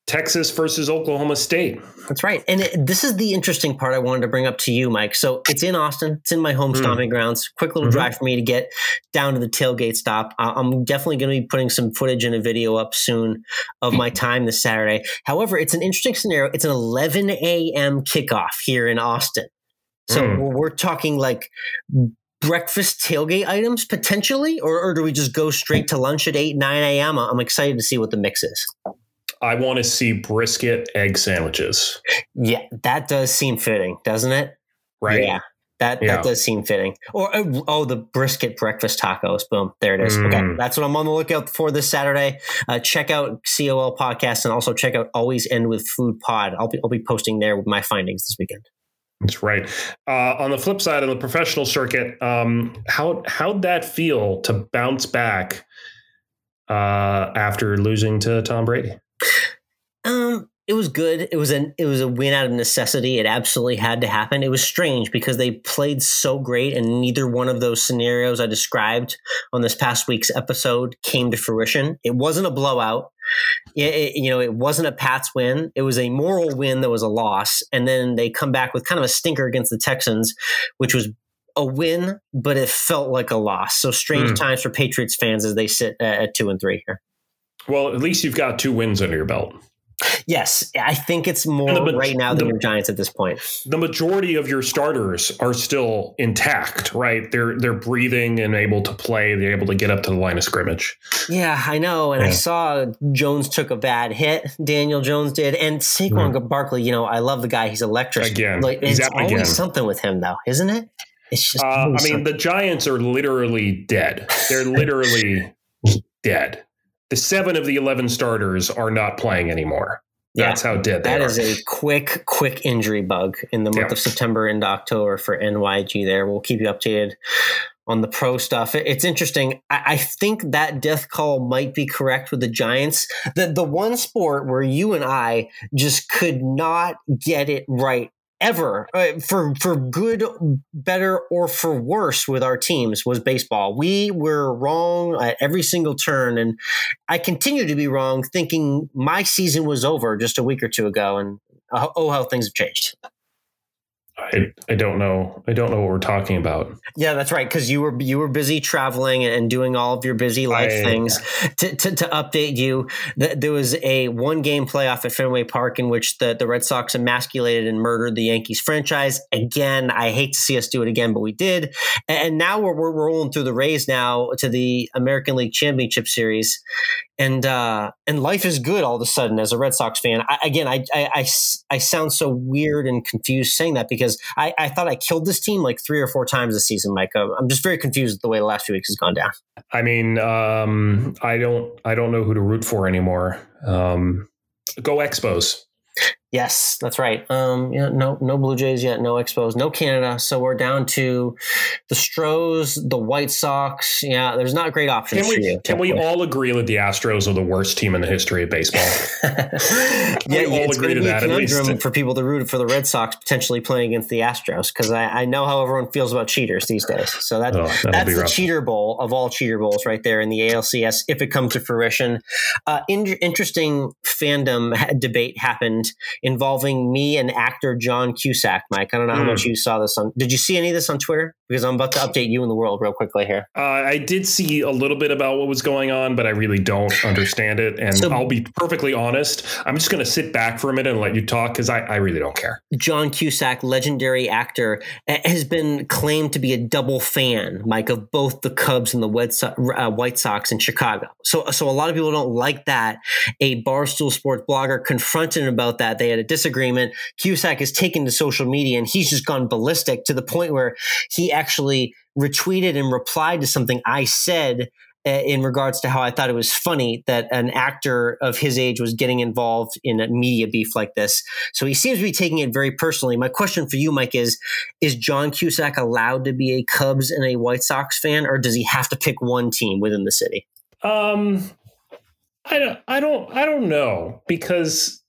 Texas versus Oklahoma State. That's right. And it, this is the interesting part I wanted to bring up to you, Mike. So it's in Austin. It's in my home stomping mm. grounds. Quick little mm-hmm. drive for me to get down to the tailgate stop. I'm definitely going to be putting some footage and a video up soon of my time this Saturday. However, it's an interesting scenario. It's an eleven a.m. kickoff here in Austin. So mm. we're talking like breakfast tailgate items potentially, or, or do we just go straight to lunch at eight, nine a.m.? I'm excited to see what the mix is. I want to see brisket egg sandwiches. Yeah, that does seem fitting, doesn't it? Right. Yeah, that, yeah. that does seem fitting. Or, oh, the brisket breakfast tacos. Boom. There it is. Mm. Okay. That's what I'm on the lookout for this Saturday. Uh, check out C O L Podcast and also check out Always End with Food Pod. I'll be, I'll be posting there with my findings this weekend. That's right. Uh, on the flip side, on the professional circuit, um, how, how'd that feel to bounce back uh, after losing to Tom Brady? Um, it was good. It was an it was a win out of necessity. It absolutely had to happen. It was strange because they played so great, and neither one of those scenarios I described on this past week's episode came to fruition. It wasn't a blowout. It, it, you know, it wasn't a Pats win. It was a moral win that was a loss, and then they come back with kind of a stinker against the Texans, which was a win, but it felt like a loss. So strange mm. times for Patriots fans as they sit at two and three here. Well, at least you've got two wins under your belt. Yes, I think it's more the, right now than the, your Giants at this point. The majority of your starters are still intact, right? They're they're breathing and able to play. They're able to get up to the line of scrimmage. Yeah, I know. And yeah. I saw Jones took a bad hit. Daniel Jones did. And Saquon mm. Barkley, you know, I love the guy. He's electric. Again. Like, it's always again. something with him, though, isn't it? It's just. Uh, I mean, something. The Giants are literally dead. They're literally dead. The seven of the eleven starters are not playing anymore. That's yeah, how dead they that are. That is a quick, quick injury bug in the month yeah. of September into October for N Y G there. We'll keep you updated on the pro stuff. It's interesting. I, I think that death call might be correct with the Giants. The, the one sport where you and I just could not get it right ever, uh, for for good, better, or for worse with our teams was baseball. We were wrong at every single turn, and I continue to be wrong, thinking my season was over just a week or two ago, and uh, oh, how things have changed. I, I don't know. I don't know what we're talking about. Yeah, that's right. Because you were you were busy traveling and doing all of your busy life I, things. To, to, to update you, th- there was a one game playoff at Fenway Park in which the, the Red Sox emasculated and murdered the Yankees franchise. Again, I hate to see us do it again, but we did. And now we're we're rolling through the Rays now to the American League Championship Series. And uh, and life is good all of a sudden as a Red Sox fan. I, again, I, I, I, I sound so weird and confused saying that because I, I thought I killed this team like three or four times this season, Mike. I'm just very confused with the way the last few weeks has gone down. I mean, um, I don't I don't know who to root for anymore. Um, go Expos. Yes, that's right. Um, yeah, no, no Blue Jays yet, no Expos, no Canada. So we're down to the Stros, the White Sox. Yeah, there's not great options can we, for you. Can we all agree that the Astros are the worst team in the history of baseball? yeah, we all it's agree to that. At least for people to root for the Red Sox potentially playing against the Astros, because I, I know how everyone feels about cheaters these days. So that oh, that's the rough. Cheater Bowl of all cheater bowls right there in the A L C S if it comes to fruition. Uh, in, interesting fandom debate happened involving me and actor John Cusack. Mike, I don't know how mm. much you saw this on. Did you see any of this on Twitter? Because I'm about to update you in the world real quickly here. Uh, I did see a little bit about what was going on, but I really don't understand it. And so, I'll be perfectly honest. I'm just going to sit back for a minute and let you talk because I, I really don't care. John Cusack, legendary actor, has been claimed to be a double fan, Mike, of both the Cubs and the White Sox, uh, White Sox in Chicago. So, so a lot of people don't like that. A Barstool Sports blogger confronted him about that. They had a disagreement. Cusack has taken to social media and he's just gone ballistic to the point where he actually retweeted and replied to something I said uh, in regards to how I thought it was funny that an actor of his age was getting involved in a media beef like this. So he seems to be taking it very personally. My question for you, Mike, is, is John Cusack allowed to be a Cubs and a White Sox fan, or does he have to pick one team within the city? Um, I don't, I don't, I don't know, because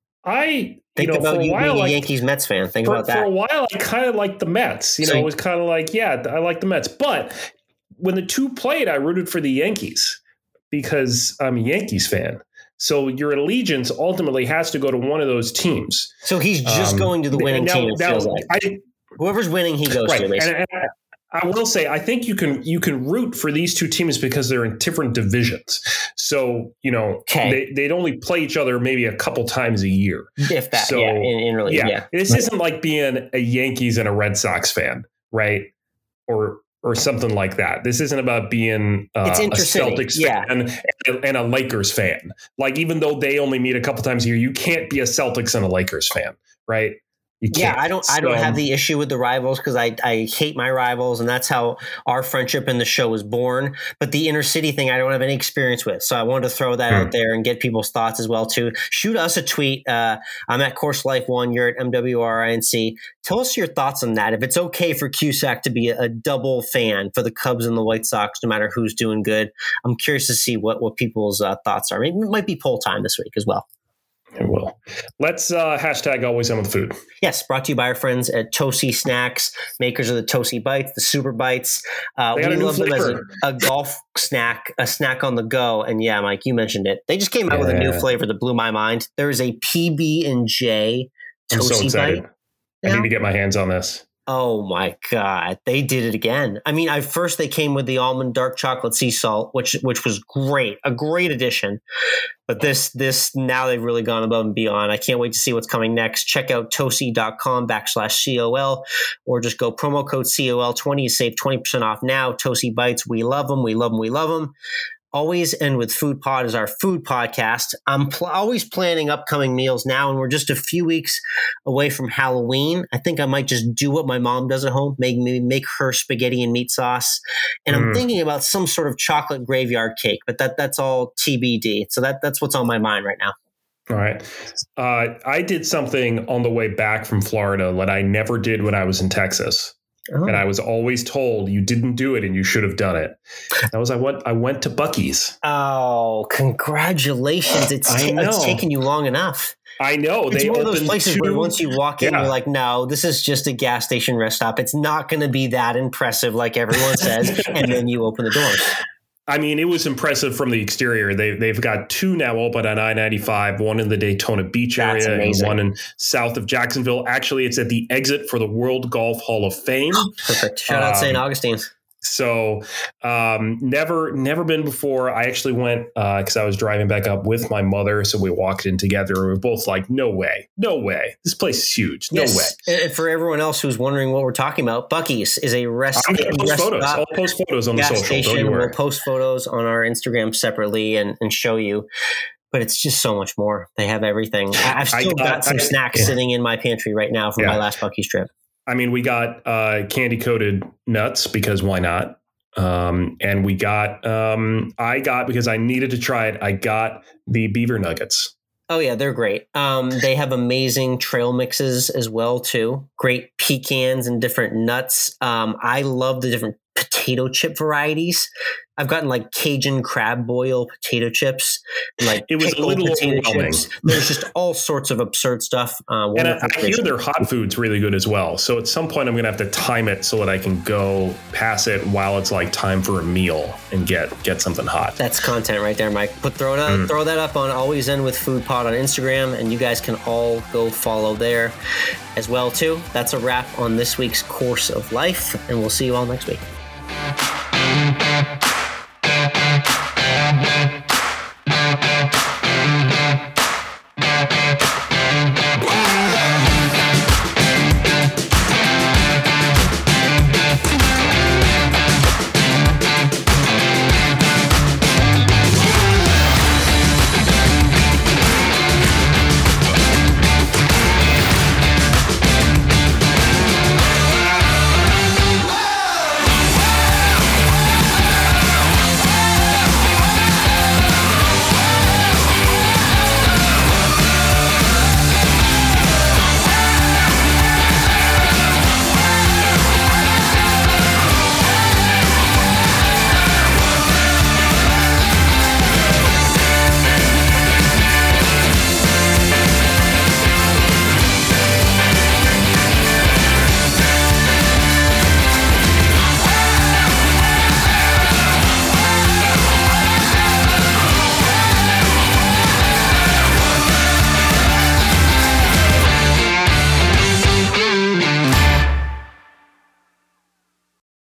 I, Think you know, about for a you while, being a like, Yankees Mets fan. Think for, about that. For a while, I kind of liked the Mets. You so, know, it was kind of like, yeah, I like the Mets. But when the two played, I rooted for the Yankees because I'm a Yankees fan. So your allegiance ultimately has to go to one of those teams. So he's just um, going to the winning now, team. It now, feels like. I, Whoever's winning, he goes right. to. Basically. And, and I will say, I think you can you can root for these two teams because they're in different divisions. So, you know, okay. they, they'd only play each other maybe a couple times a year. If that, so, yeah, in, in really, yeah. yeah. This isn't like being a Yankees and a Red Sox fan, right? Or or something like that. This isn't about being uh, a Celtics yeah. fan and, and a Lakers fan. Like, even though they only meet a couple times a year, you can't be a Celtics and a Lakers fan, right? You yeah, can't. I don't. So, I don't have the issue with the rivals because I, I hate my rivals, and that's how our friendship in the show was born. But the inner city thing, I don't have any experience with, so I wanted to throw that hmm. out there and get people's thoughts as well too. Shoot us a tweet. Uh, I'm at Course Life One. You're at M W R I N C. Tell us your thoughts on that. If it's okay for Cusack to be a, a double fan for the Cubs and the White Sox, no matter who's doing good, I'm curious to see what what people's uh, thoughts are. Maybe it might be poll time this week as well. It will. Let's uh, hashtag always on with food. Yes, brought to you by our friends at Tosi Snacks, makers of the Tosi Bites, the Super Bites. Uh, we love flavor. them as a, a golf snack, a snack on the go. And yeah, Mike, you mentioned it. They just came out yeah. with a new flavor that blew my mind. There is a P B and J Tosi I'm so excited. Bite. I need to get my hands on this. Oh my God. They did it again. I mean, I first they came with the almond dark chocolate sea salt, which which was great, a great addition. But this this now they've really gone above and beyond. I can't wait to see what's coming next. Check out tosi.com backslash COL or just go promo code C O L twenty to save twenty percent off now. Tosi Bites. We love them. We love them. We love them. Always End with Food Pod is our food podcast. I'm pl- always planning upcoming meals now, and we're just a few weeks away from Halloween. I think I might just do what my mom does at home, make me make her spaghetti and meat sauce. And mm. I'm thinking about some sort of chocolate graveyard cake, but that that's all T B D. So that that's what's on my mind right now. All right. Uh, I did something on the way back from Florida that I never did when I was in Texas. Oh. And I was always told you didn't do it and you should have done it. That was I went I went to Buc-ee's. Oh, congratulations. It's, t- it's taken you long enough. I know. It's they one of those places two, where once you walk in, yeah. you're like, no, this is just a gas station rest stop. It's not going to be that impressive like everyone says. And then you open the doors. I mean, it was impressive from the exterior. They, they've got two now open on I ninety-five, one in the Daytona Beach That's area amazing. and one in south of Jacksonville. Actually, it's at the exit for the World Golf Hall of Fame. Perfect. Shout out um, Saint Augustine. So um, never, never been before. I actually went because uh, I was driving back up with my mother. So we walked in together. We were both like, no way, no way. This place is huge. No yes. way. And for everyone else who's wondering what we're talking about, Buc-ee's is a rest. I'm gonna post rest photos. stop, I'll post photos on the social. Station. Don't you worry. We'll post photos on our Instagram separately and, and show you. But it's just so much more. They have everything. I've still I, got some I, snacks yeah. sitting in my pantry right now from yeah. my last Buc-ee's trip. I mean, we got uh, candy coated nuts because why not? Um, and we got, um, I got, because I needed to try it, I got the beaver nuggets. Oh yeah, they're great. Um, they have amazing trail mixes as well too. Great pecans and different nuts. Um, I love the different potato chip varieties. I've gotten like Cajun crab boil potato chips, like it was a little overwhelming. Chips. There's just all sorts of absurd stuff. Uh, and I, I hear their hot food's really good as well. So at some point I'm going to have to time it so that I can go pass it while it's like time for a meal and get get something hot. That's content right there, Mike. But throw that mm. throw that up on Always End with Food Pod on Instagram, and you guys can all go follow there as well too. That's a wrap on this week's Course of Life, and we'll see you all next week.